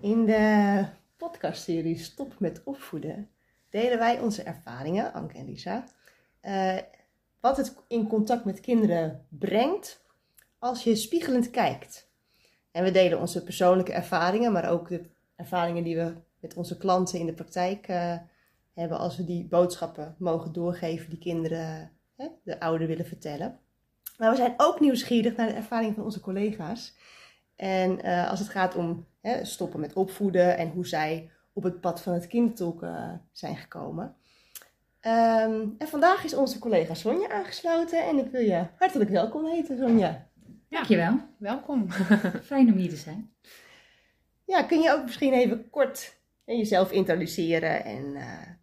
In de podcastserie Stop met opvoeden delen wij onze ervaringen, Anke en Lisa, wat het in contact met kinderen brengt als je spiegelend kijkt. En we delen onze persoonlijke ervaringen, maar ook de ervaringen die we met onze klanten in de praktijk hebben als we die boodschappen mogen doorgeven die kinderen de ouder willen vertellen. Maar we zijn ook nieuwsgierig naar de ervaringen van onze collega's. En als het gaat om stoppen met opvoeden en hoe zij op het pad van het kindertolk zijn gekomen. En vandaag is onze collega Sonja aangesloten en ik wil je hartelijk welkom heten, Sonja. Dankjewel. Welkom. Fijn om hier te zijn. Ja, kun je ook misschien even kort jezelf introduceren en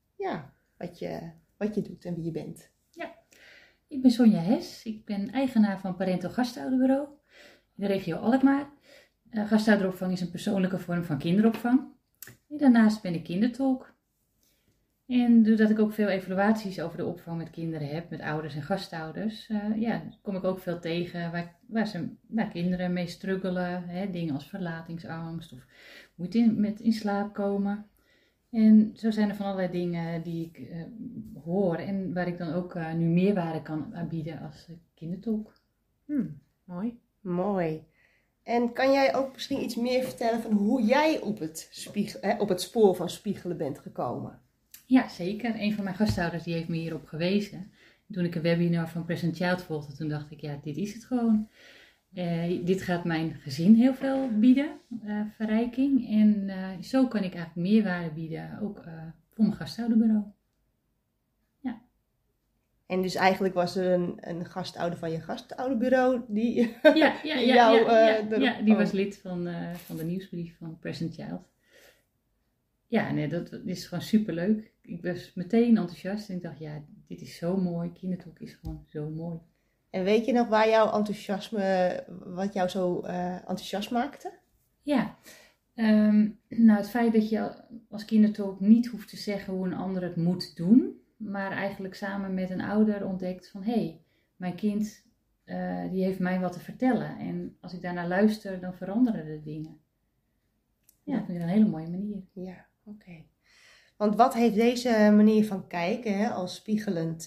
wat je doet en wie je bent? Ja, ik ben Sonja Hes. Ik ben eigenaar van Parental Gastouderbureau in de regio Alkmaar. Gastouderopvang is een persoonlijke vorm van kinderopvang. En daarnaast ben ik kindertolk. En doordat ik ook veel evaluaties over de opvang met kinderen heb, met ouders en gastouders, kom ik ook veel tegen waar kinderen mee struggelen. Dingen als verlatingsangst of moeite met in slaap komen. En zo zijn er van allerlei dingen die ik hoor en waar ik dan ook nu meerwaarde kan aanbieden als kindertolk. Mooi. Mooi. En kan jij ook misschien iets meer vertellen van hoe jij op het spoor van spiegelen bent gekomen? Ja, zeker. Een van mijn gastouders die heeft me hierop gewezen. Toen ik een webinar van Present Child volgde, toen dacht ik, dit is het gewoon. Dit gaat mijn gezin heel veel bieden, verrijking. En zo kan ik eigenlijk meerwaarde bieden, ook voor mijn gastouderbureau. Ja. En dus eigenlijk was er een gastouder van je gastouderbureau die die was lid van de nieuwsbrief van Present Child. Ja, nee, dat is gewoon superleuk. Ik was meteen enthousiast en ik dacht, dit is zo mooi. Kindertolk is gewoon zo mooi. En weet je nog waar jouw enthousiasme, wat jou zo enthousiast maakte? Ja, het feit dat je als kindertolk niet hoeft te zeggen hoe een ander het moet doen, maar eigenlijk samen met een ouder ontdekt van, mijn kind die heeft mij wat te vertellen. En als ik daarnaar luister, dan veranderen de dingen. Ja, dat vind ik een hele mooie manier. Ja, oké. Want wat heeft deze manier van kijken, als spiegelend,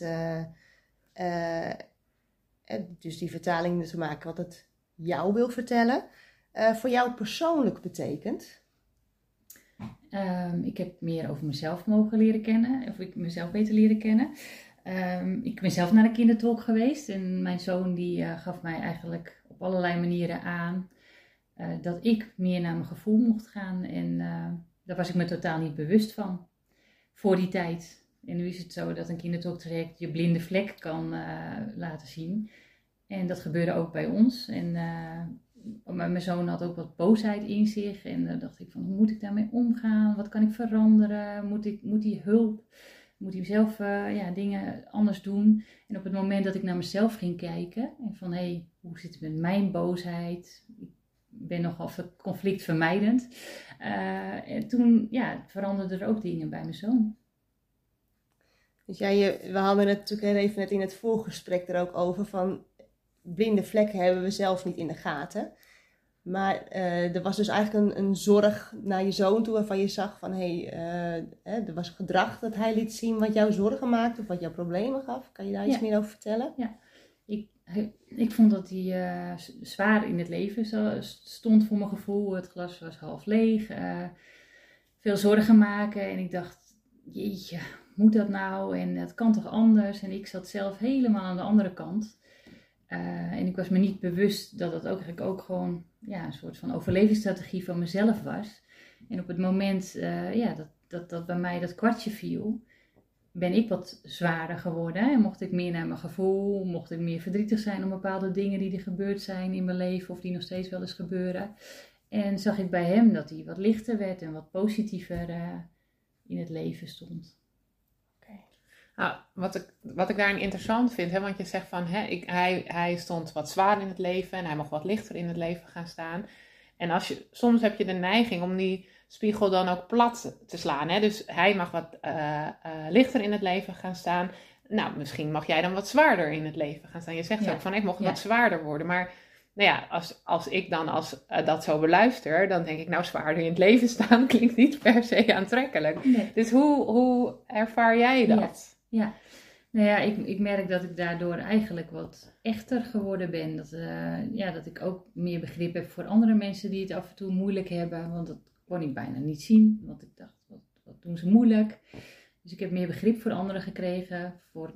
dus die vertaling te maken wat het jou wil vertellen, voor jou persoonlijk betekent? Ik heb meer over mezelf mogen leren kennen, of ik mezelf beter leren kennen. Ik ben zelf naar een kindertolk geweest en mijn zoon die gaf mij eigenlijk op allerlei manieren aan dat ik meer naar mijn gevoel mocht gaan en daar was ik me totaal niet bewust van voor die tijd. En nu is het zo dat een kindertolktraject je blinde vlek kan laten zien. En dat gebeurde ook bij ons. En mijn zoon had ook wat boosheid in zich. En dan dacht ik van, hoe moet ik daarmee omgaan? Wat kan ik veranderen? Moet hij hulp? Moet hij zelf dingen anders doen? En op het moment dat ik naar mezelf ging kijken. En van, hoe zit het met mijn boosheid? Ik ben nogal conflictvermijdend. En toen veranderden er ook dingen bij mijn zoon. Dus we hadden het natuurlijk even net in het voorgesprek er ook over van blinde vlekken hebben we zelf niet in de gaten. Maar er was dus eigenlijk een zorg naar je zoon toe waarvan je zag van er was gedrag dat hij liet zien wat jou zorgen maakte of wat jou problemen gaf. Kan je daar iets meer over vertellen? Ja, ik vond dat hij zwaar in het leven stond voor mijn gevoel. Het glas was half leeg. Veel zorgen maken en ik dacht, jeetje, moet dat nou? En het kan toch anders? En ik zat zelf helemaal aan de andere kant. En ik was me niet bewust dat dat ook gewoon een soort van overlevingsstrategie van mezelf was. En op het moment dat bij mij dat kwartje viel, ben ik wat zwaarder geworden. En mocht ik meer naar mijn gevoel, mocht ik meer verdrietig zijn om bepaalde dingen die er gebeurd zijn in mijn leven of die nog steeds wel eens gebeuren. En zag ik bij hem dat hij wat lichter werd en wat positiever in het leven stond. Nou, wat ik daarin interessant vind, want je zegt van hij stond wat zwaar in het leven en hij mocht wat lichter in het leven gaan staan. En soms heb je de neiging om die spiegel dan ook plat te slaan. Dus hij mag wat lichter in het leven gaan staan. Nou, misschien mag jij dan wat zwaarder in het leven gaan staan. Je zegt ook van ik mocht wat zwaarder worden. Maar nou ja, als ik dan dat zo beluister, dan denk ik, nou, zwaarder in het leven staan klinkt niet per se aantrekkelijk. Nee. Dus hoe ervaar jij dat? Ja. Nou ja, ik merk dat ik daardoor eigenlijk wat echter geworden ben. Dat ik ook meer begrip heb voor andere mensen die het af en toe moeilijk hebben. Want dat kon ik bijna niet zien, want ik dacht, wat doen ze moeilijk? Dus ik heb meer begrip voor anderen gekregen,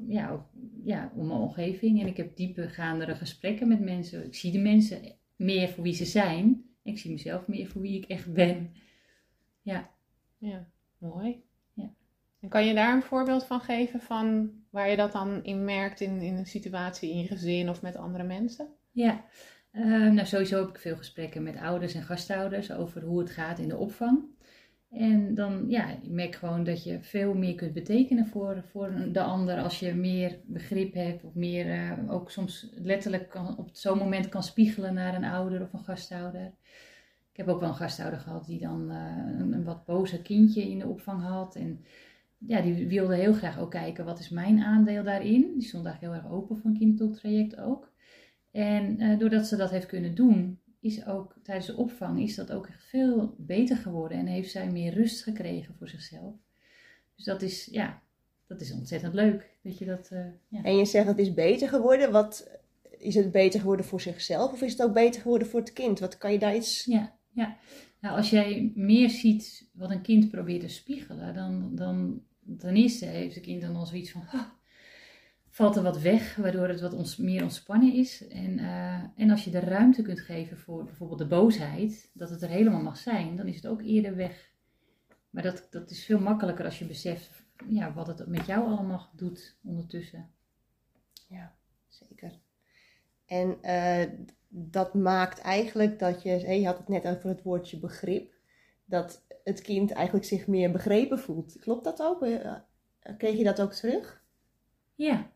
om mijn omgeving. En ik heb diepegaandere gesprekken met mensen. Ik zie de mensen meer voor wie ze zijn. Ik zie mezelf meer voor wie ik echt ben. Ja, mooi. Ja. En kan je daar een voorbeeld van geven van waar je dat dan in merkt in een situatie in je gezin of met andere mensen? Ja, sowieso heb ik veel gesprekken met ouders en gastouders over hoe het gaat in de opvang. En dan, ik merk gewoon dat je veel meer kunt betekenen voor de ander als je meer begrip hebt of meer ook soms letterlijk op zo'n moment kan spiegelen naar een ouder of een gastouder. Ik heb ook wel een gastouder gehad die dan een wat boze kindje in de opvang had. En die wilde heel graag ook kijken, wat is mijn aandeel daarin? Die stond eigenlijk heel erg open voor een kindertolktraject ook. En doordat ze dat heeft kunnen doen, is ook tijdens de opvang is dat ook echt veel beter geworden. En heeft zij meer rust gekregen voor zichzelf. Dus dat is ontzettend leuk. Dat je dat, En je zegt het is beter geworden. Is het beter geworden voor zichzelf of is het ook beter geworden voor het kind? Wat kan je daar iets... Ja. Nou, als jij meer ziet wat een kind probeert te spiegelen, dan ten eerste heeft het kind dan al zoiets van, valt er wat weg, waardoor het wat meer ontspannen is. En als je de ruimte kunt geven voor bijvoorbeeld de boosheid, dat het er helemaal mag zijn, dan is het ook eerder weg. Maar dat is veel makkelijker als je beseft wat het met jou allemaal doet ondertussen. Ja, zeker. En dat maakt eigenlijk dat je had het net over het woordje begrip, dat het kind eigenlijk zich meer begrepen voelt. Klopt dat ook? Kreeg je dat ook terug? Ja.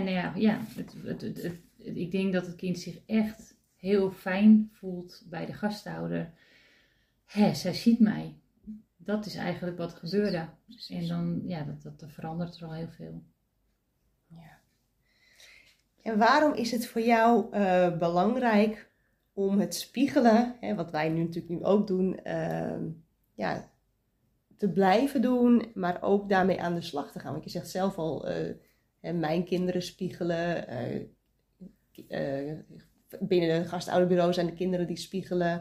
Ik denk dat het kind zich echt heel fijn voelt bij de gastouder. Zij ziet mij. Dat is eigenlijk wat gebeurde. En dan, dat verandert er al heel veel. Ja. En waarom is het voor jou belangrijk om het spiegelen, wat wij nu ook doen, te blijven doen, maar ook daarmee aan de slag te gaan? Want je zegt zelf al, mijn kinderen spiegelen, binnen de gastouderbureau zijn de kinderen die spiegelen.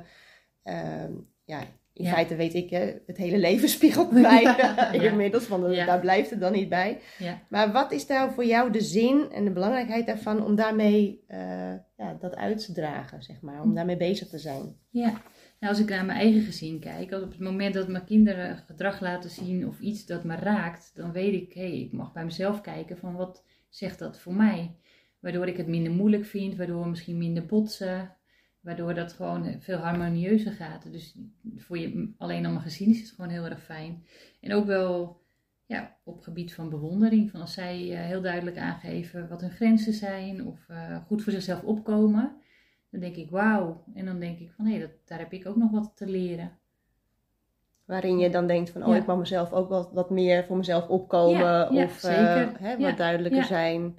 In feite weet ik, het hele leven spiegelt mij inmiddels, want daar blijft het dan niet bij. Ja. Maar wat is nou voor jou de zin en de belangrijkheid daarvan om daarmee dat uit te dragen, zeg maar, om daarmee bezig te zijn? Ja, nou, als ik naar mijn eigen gezin kijk, op het moment dat mijn kinderen gedrag laten zien of iets dat me raakt, dan weet ik, ik mag bij mezelf kijken van wat zegt dat voor mij? Waardoor ik het minder moeilijk vind, waardoor we misschien minder botsen. Waardoor dat gewoon veel harmonieuzer gaat. Dus voor je alleen al mijn gezin is het gewoon heel erg fijn. En ook wel op gebied van bewondering. Van als zij heel duidelijk aangeven wat hun grenzen zijn. Of goed voor zichzelf opkomen. Dan denk ik wauw. En dan denk ik van daar heb ik ook nog wat te leren. Waarin je dan denkt van ik mag mezelf ook wat meer voor mezelf opkomen. Of wat duidelijker zijn.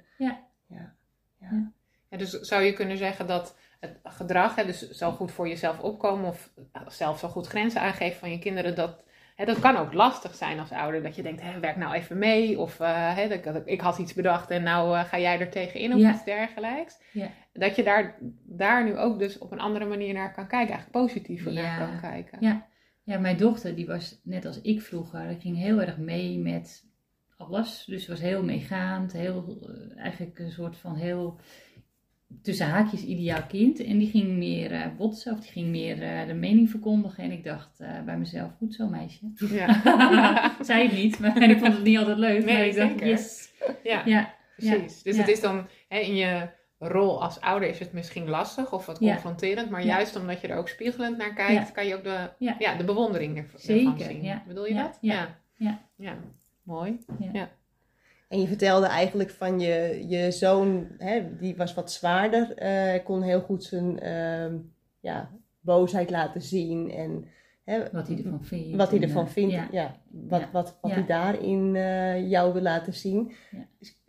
Ja, dus zou je kunnen zeggen dat het gedrag, dus zo goed voor jezelf opkomen of zelf zo goed grenzen aangeven van je kinderen, dat kan ook lastig zijn als ouder. Dat je denkt, werk nou even mee of ik had iets bedacht en nou ga jij er tegenin of iets dergelijks. Ja. Dat je daar nu ook dus op een andere manier naar kan kijken, eigenlijk positiever naar kan kijken. Ja, mijn dochter die was net als ik vroeger, die ging heel erg mee met alles. Dus ze was heel meegaand, eigenlijk een soort van heel tussen haakjes ideaal kind. En die ging meer botsen of die ging meer de mening verkondigen. En ik dacht bij mezelf, goed zo meisje. Ja. Zei het niet, maar ik vond het niet altijd leuk. Nee, maar ik dacht, zeker. yes. Ja, precies. Dus het is dan in je rol als ouder is het misschien lastig of wat confronterend. Maar juist omdat je er ook spiegelend naar kijkt, kan je ook de bewondering ervan zien. Ja. Bedoel je dat? Ja. Mooi. Ja. En je vertelde eigenlijk van je zoon, die was wat zwaarder. Kon heel goed zijn boosheid laten zien. En, wat hij ervan vindt. Wat hij daarin jou wil laten zien. Ja.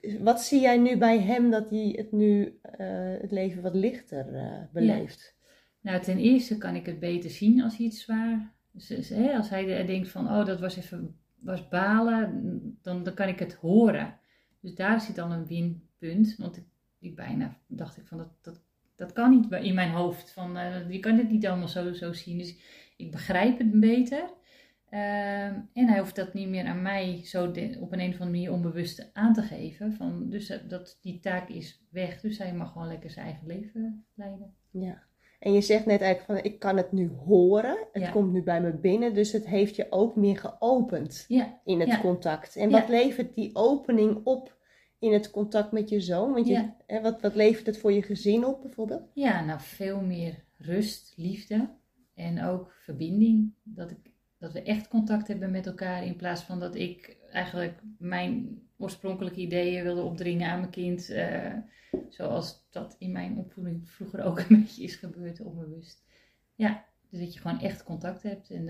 wat zie jij nu bij hem dat hij het nu het leven wat lichter beleeft? Nou, ten eerste kan ik het beter zien als hij het zwaar... als hij denkt van, dat was balen, dan kan ik het horen. Dus daar zit dan een winpunt. Want ik bijna dacht ik van, dat kan niet in mijn hoofd. Van, je kan het niet allemaal zo zien. Dus ik begrijp het beter. En hij hoeft dat niet meer aan mij zo op een of andere manier onbewust aan te geven. Dus die taak is weg. Dus hij mag gewoon lekker zijn eigen leven leiden. Ja. En je zegt net eigenlijk van, ik kan het nu horen. Het komt nu bij me binnen. Dus het heeft je ook meer geopend in het contact. En wat levert die opening op in het contact met je zoon? Want wat levert het voor je gezin op bijvoorbeeld? Ja, nou veel meer rust, liefde en ook verbinding. Dat we echt contact hebben met elkaar in plaats van dat ik eigenlijk mijn oorspronkelijke ideeën wilde opdringen aan mijn kind. Zoals dat in mijn opvoeding vroeger ook een beetje is gebeurd, onbewust. Ja, dus dat je gewoon echt contact hebt en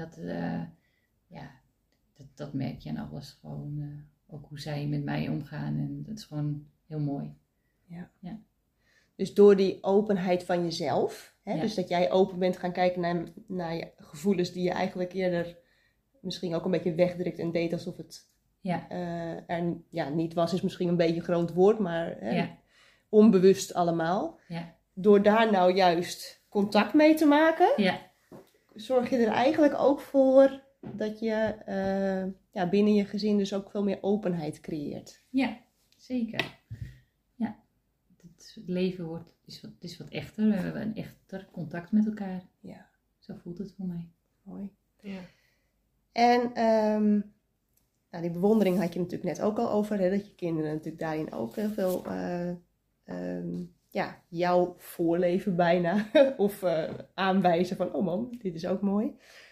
dat merk je aan alles gewoon. Ook hoe zij met mij omgaan en dat is gewoon heel mooi. Ja. Dus door die openheid van jezelf, dus dat jij open bent gaan kijken naar je gevoelens die je eigenlijk eerder misschien ook een beetje wegdrukt en deed alsof het er niet was, is misschien een beetje een groot woord, maar onbewust allemaal. Ja. Door daar nou juist contact mee te maken, zorg je er eigenlijk ook voor dat je binnen je gezin dus ook veel meer openheid creëert. Ja, zeker. Ja, het leven is wat echter. We hebben een echter contact met elkaar. Ja. Zo voelt het voor mij. Mooi. Ja. En die bewondering had je natuurlijk net ook al over. Hè, dat je kinderen natuurlijk daarin ook heel veel jouw voorleven bijna. Of aanwijzen van, oh man, dit is ook mooi.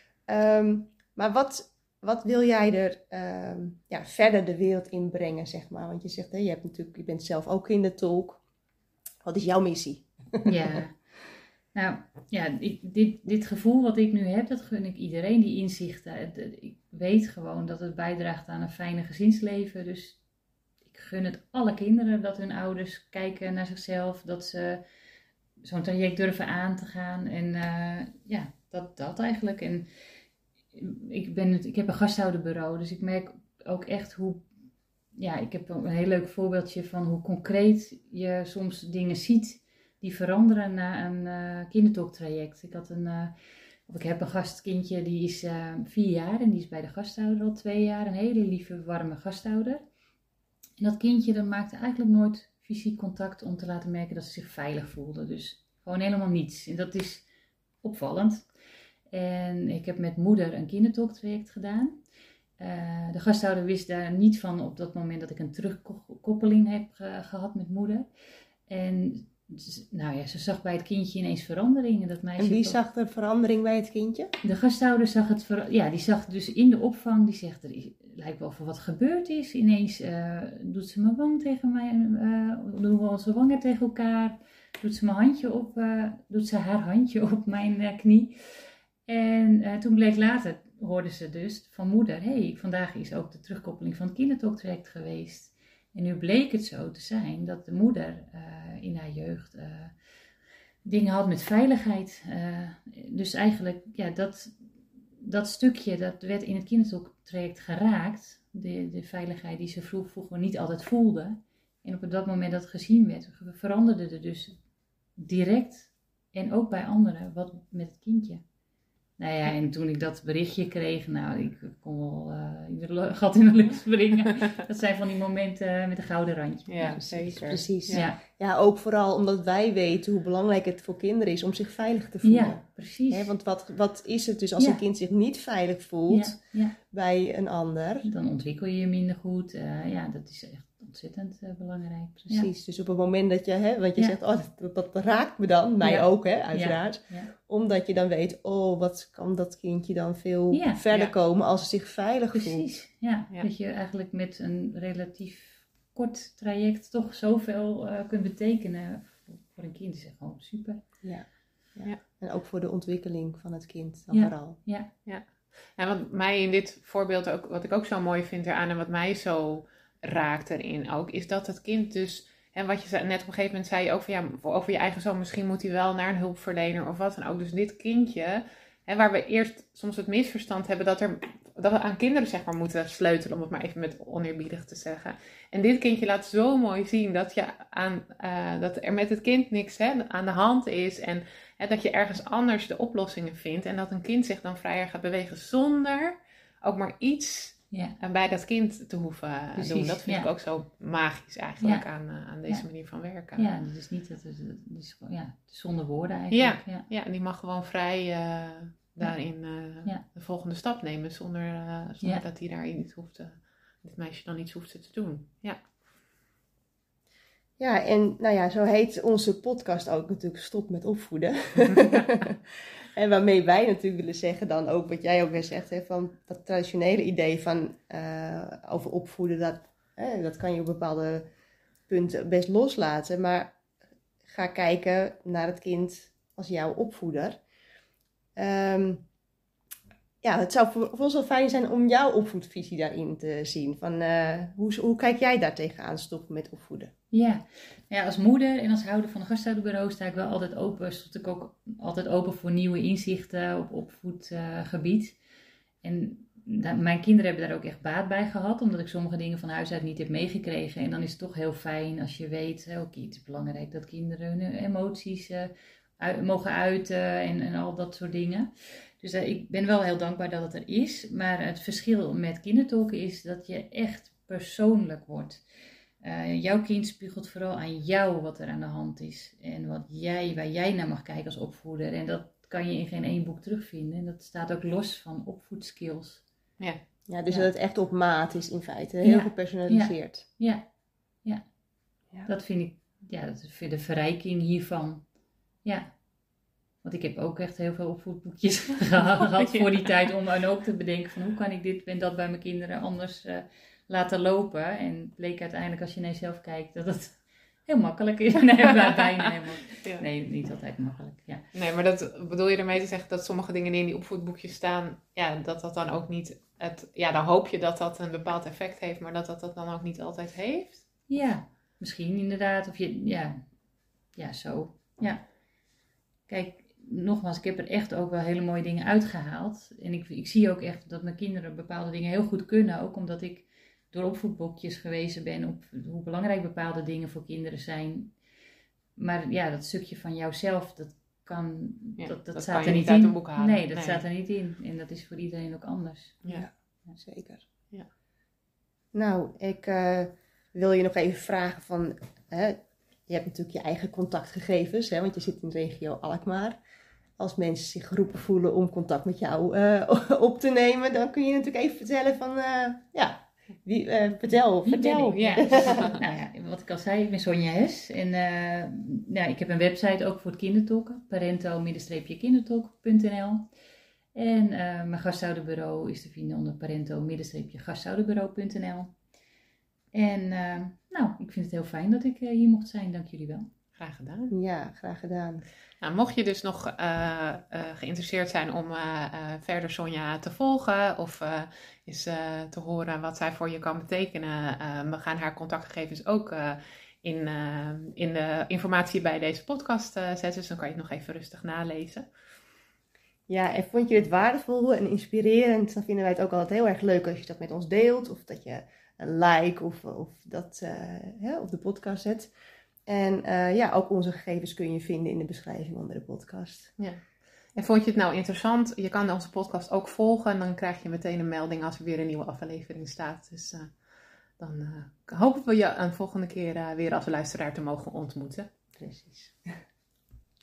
Maar wat wil jij er verder de wereld in brengen, zeg maar? Want je zegt, je bent zelf ook kindertolk. Wat is jouw missie? Ja, nou ja, dit gevoel wat ik nu heb, dat gun ik iedereen, die inzichten. Ik weet gewoon dat het bijdraagt aan een fijne gezinsleven. Dus ik gun het alle kinderen dat hun ouders kijken naar zichzelf. Dat ze zo'n traject durven aan te gaan. En dat eigenlijk. En ik heb een gasthouderbureau, dus ik merk ook echt hoe... Ja, ik heb een heel leuk voorbeeldje van hoe concreet je soms dingen ziet die veranderen na een kindertolktraject. Ik heb een gastkindje, die is 4 jaar en die is bij de gasthouder al 2 jaar. Een hele lieve, warme gasthouder. En dat kindje dat maakte eigenlijk nooit fysiek contact om te laten merken dat ze zich veilig voelde. Dus gewoon helemaal niets. En dat is opvallend. En ik heb met moeder een kindertolktraject gedaan. De gasthouder wist daar niet van op dat moment dat ik een terugkoppeling heb gehad met moeder. En ze zag bij het kindje ineens verandering. En wie zag de verandering bij het kindje? De gasthouder zag die zag dus in de opvang, die zegt, lijkt wel of er wat gebeurd is. Ineens doet ze mijn wang tegen mij, doen we onze wangen tegen elkaar. Doet ze haar handje op mijn knie. En toen bleek later, hoorde ze dus van moeder, vandaag is ook de terugkoppeling van het kindertolktraject geweest. En nu bleek het zo te zijn dat de moeder in haar jeugd dingen had met veiligheid. Dus eigenlijk, dat stukje, dat werd in het kindertolktraject geraakt. De veiligheid die ze vroeger niet altijd voelde. En op dat moment dat het gezien werd, veranderde er dus direct en ook bij anderen wat met het kindje. Nou ja, en toen ik dat berichtje kreeg, ik kon wel ieder gat in de lucht springen. Dat zijn van die momenten met een gouden randje. Ja, zeker. Precies. Ja, ook vooral omdat wij weten hoe belangrijk het voor kinderen is om zich veilig te voelen. Ja, precies. Want wat is het dus als een kind zich niet veilig voelt bij een ander? Dan ontwikkel je je minder goed. Dat is echt ontzettend belangrijk. Precies, dus op het moment dat je, want je zegt, dat raakt me dan, mij ook uiteraard. Ja. Omdat je dan weet, wat kan dat kindje dan veel verder komen als het zich veilig voelt. Precies, ja. Dat je eigenlijk met een relatief kort traject toch zoveel kunt betekenen voor een kind. Dat is echt gewoon super. Ja. En ook voor de ontwikkeling van het kind dan vooral. Ja. En wat mij in dit voorbeeld ook, wat ik ook zo mooi vind eraan en wat mij zo raakt erin ook, is dat het kind dus, en wat je net op een gegeven moment zei ook van ja, over je eigen zoon, misschien moet hij wel naar een hulpverlener of wat dan ook. Dus dit kindje, waar we eerst soms het misverstand hebben dat we aan kinderen zeg maar moeten sleutelen, om het maar even met oneerbiedig te zeggen. En dit kindje laat zo mooi zien dat dat er met het kind niks aan de hand is en dat je ergens anders de oplossingen vindt en dat een kind zich dan vrijer gaat bewegen zonder ook maar iets bij dat kind te hoeven doen. Dat vind ik ook zo magisch eigenlijk aan deze manier van werken. Ja, dat is niet, het is zonder woorden eigenlijk. Ja, en die mag gewoon vrij daarin de volgende stap nemen zonder dat hij daar iets hoeft dit meisje dan iets hoeft te doen. Ja. Ja, en nou ja, zo heet onze podcast ook natuurlijk Stop met opvoeden. En waarmee wij natuurlijk willen zeggen dan ook, wat jij ook weer zegt, van dat traditionele idee van over opvoeden, dat kan je op bepaalde punten best loslaten. Maar ga kijken naar het kind als jouw opvoeder. Het zou voor ons wel fijn zijn om jouw opvoedvisie daarin te zien. Van, hoe kijk jij daar tegenaan, stoppen met opvoeden? Ja, als moeder en als houder van een gastouderbureau stond ik ook altijd open voor nieuwe inzichten op opvoedgebied. En mijn kinderen hebben daar ook echt baat bij gehad, omdat ik sommige dingen van huis uit niet heb meegekregen. En dan is het toch heel fijn als je weet, oké, het is belangrijk dat kinderen hun emoties mogen uiten en al dat soort dingen. Dus ik ben wel heel dankbaar dat het er is. Maar het verschil met kindertolken is dat je echt persoonlijk wordt. Jouw kind spiegelt vooral aan jou wat er aan de hand is. En waar jij naar mag kijken als opvoeder. En dat kan je in geen één boek terugvinden. En dat staat ook los van opvoedskills. Ja, dus dat het echt op maat is in feite. Heel gepersonaliseerd. Ja. Dat vind ik, dat is de verrijking hiervan. Ja. Want ik heb ook echt heel veel opvoedboekjes gehad voor die tijd. Om dan ook te bedenken van hoe kan ik dit en dat bij mijn kinderen anders laten lopen. En het bleek uiteindelijk als je naar jezelf kijkt dat het heel makkelijk is. Nee, bijna helemaal. Ja. Nee, niet altijd makkelijk. Ja. Nee, maar dat bedoel je ermee te zeggen dat sommige dingen die in die opvoedboekjes staan, dat dan ook niet dan hoop je dat dat een bepaald effect heeft, maar dat dan ook niet altijd heeft? Ja, misschien inderdaad. Of zo. Ja. Kijk, nogmaals, ik heb er echt ook wel hele mooie dingen uitgehaald. En ik zie ook echt dat mijn kinderen bepaalde dingen heel goed kunnen. Ook omdat ik door opvoedboekjes gewezen ben op hoe belangrijk bepaalde dingen voor kinderen zijn. Maar dat stukje van jouzelf, dat staat er niet uit in. Een boek halen. Nee, dat staat er niet in. En dat is voor iedereen ook anders. Ja, zeker. Ja. Nou, ik wil je nog even vragen van... je hebt natuurlijk je eigen contactgegevens, want je zit in de regio Alkmaar. Als mensen zich geroepen voelen om contact met jou op te nemen, dan kun je natuurlijk even vertellen van... vertel. Ja. Wat ik al zei, ik ben Sonja Hes. En ik heb een website ook voor het kindertolken. Parento-kindertolk.nl. En mijn gastouderbureau is te vinden onder parento-gastouderbureau.nl. En ik vind het heel fijn dat ik hier mocht zijn. Dank jullie wel. Graag gedaan. Ja, graag gedaan. Nou, mocht je dus nog geïnteresseerd zijn om verder Sonja te volgen of eens te horen wat zij voor je kan betekenen, we gaan haar contactgegevens ook in de informatie bij deze podcast zetten, dus dan kan je het nog even rustig nalezen. Ja, en vond je het waardevol en inspirerend, dan vinden wij het ook altijd heel erg leuk als je dat met ons deelt of dat je een like of dat op de podcast zet. En ook onze gegevens kun je vinden in de beschrijving onder de podcast. Ja. En vond je het nou interessant? Je kan onze podcast ook volgen en dan krijg je meteen een melding als er weer een nieuwe aflevering staat. Dus dan hopen we je een volgende keer weer als luisteraar te mogen ontmoeten. Precies.